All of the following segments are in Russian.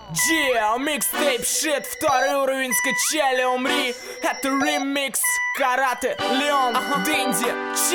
Микстейп shit, второй уровень скачали, умри. Это ремикс, карате, Леон, Дэнди,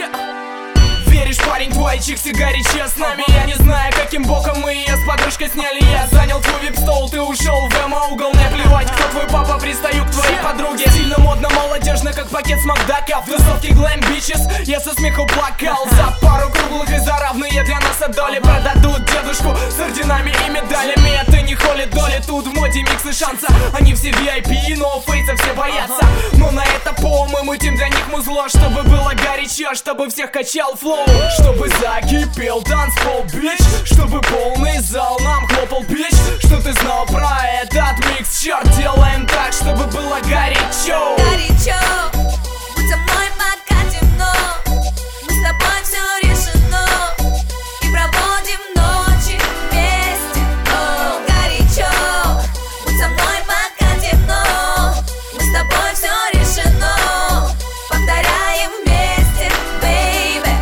Веришь, парень, твой чикси горячо с нами. Я не знаю, каким боком мы ее с подружкой сняли. Я занял твой вип-стол, ты ушел в эмо-угол. Мне плевать, кто твой папа, пристаю к твоей подруге. Сильно модно, молодежно, как пакет с Макдака. В тусовке глэм бичес, я со смеху плакал. За пару круглых и за равные для нас доли продадут дедушку с орденами и медалями. Это не холи доли, тут в моде миксы шанса. Они все VIP, но фейса все боятся. Но на это по мы мутим для них музло. Чтобы было горячо, чтобы всех качал флоу. Чтобы закипел танцпол, бич. Чтобы полный зал нам хлопал, бич. Что ты знал про этот микс, черт. Делаем так, чтобы было горячо. Горячо, будь со мной пока темно. Мы с тобой все решено. И проводим ночи вместе. О, горячо, будь со мной пока темно. Мы с тобой все решено. Повторяем вместе, baby.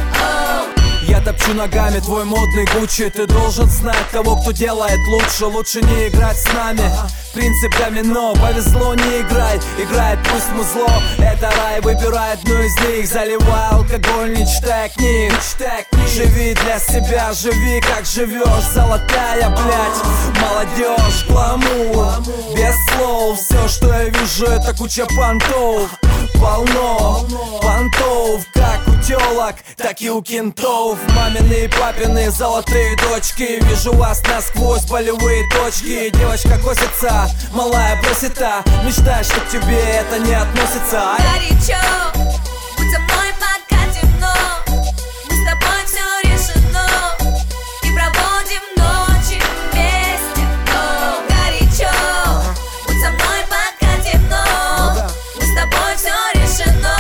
Я топчу ногами твой модный Гуччи. Ты должен знать того, кто делает лучше. Лучше не играть с нами. Принцип домино, повезло, не играй. Играет пусть музло, это рай. Выбирай одну из них, заливай алкоголь, не читай книг. Живи для себя, живи как живешь. Золотая, блядь, молодежь, гламур. Без слов, все, что я вижу, это куча понтов. Полно понтов, как у телок, так и у кентов. Мамины и папины золотые дочки. Вижу вас насквозь, болевые точки. Девочка косится, малая просит, мечтай, что к тебе это не относится. Горячо, будь со мной пока темно. Мы с тобой все решено. И проводим ночи вместе. О, горячо, будь со мной пока темно. Мы с тобой все решено.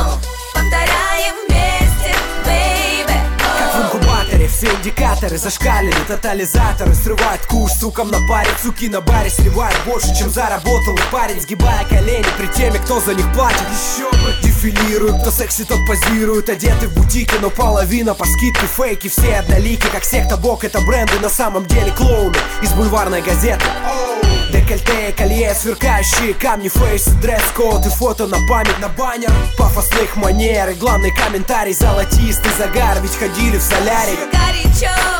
Повторяем вместе, baby. Как в инкубаторе все индикаторы зашкалили. Тотализаторы срывают куш сукам на паре. Суки на баре сливают больше, чем заработал парень. Сгибая колени при теме, кто за них платит. Еще бы дефилируют, кто секси, тот позирует. Одеты в бутике, но половина по скидке фейки. Все однолики, как секта бок. Это бренды, на самом деле клоуны из бульварной газеты. Декольте, колье, сверкающие камни, фейс, дресс-код и фото на память на баннер. Пафосных манер и главный комментарий: золотистый загар, ведь ходили в солярий. Горячо,